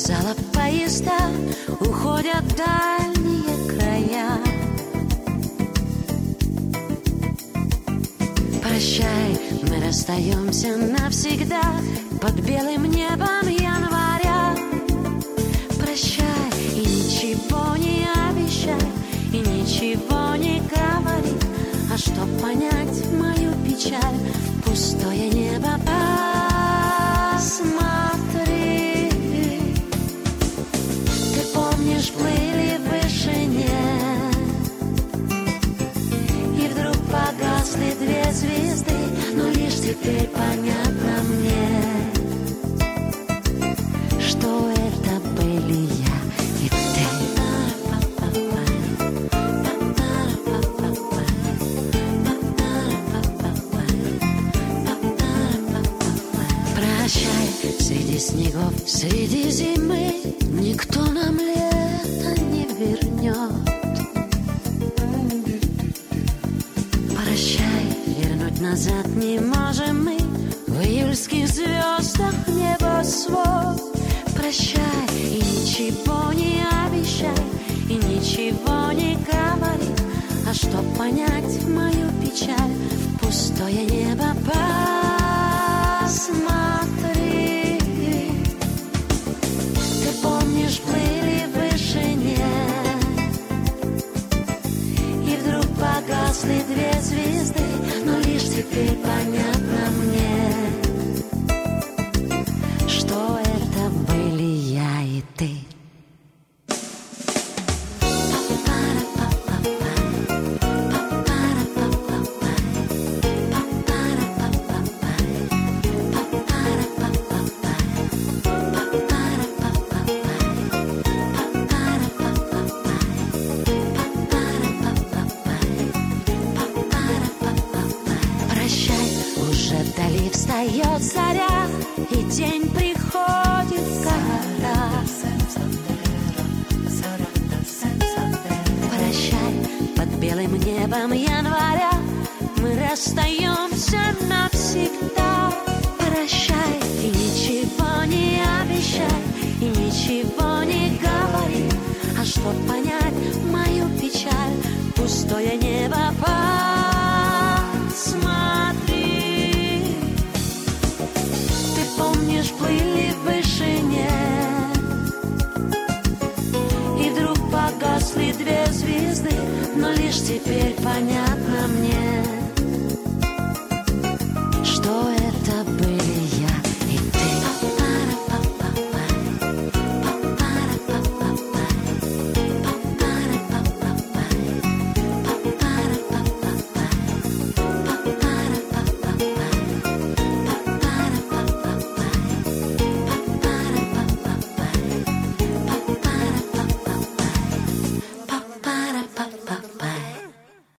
вокзала поезда уходят в дальние края. Прощай, мы расстаемся навсегда под белым небом января. Прощай и ничего не обещай, и ничего не говори. А чтоб понять мою печаль, пустое небо посмотри. Ты помнишь, плыли в вышине, и вдруг погасли две звезды, но лишь теперь понятно мне, что это были я и ты. Прощай, среди снегов, среди зимы никто нам лето не вернет. Прощай, вернуть назад не можем мы в июльских звездах небосвод. Прощай и ничего не обещай, и ничего не говори. А чтоб понять мою печаль, пустое небо посмотри. Ты помнишь, плыли в вышине, и вдруг погасли две звезды, но лишь теперь понятно мне, что это были я и ты. Встает заря, и день приходит когда. Прощай, под белым небом января мы расстаемся навсегда. Прощай и ничего не обещай, и ничего не говори. А чтоб понять мою печаль, пустое небо посмотри. Помнишь, плыли в вышине, и вдруг погасли две звезды, но лишь теперь понятно мне,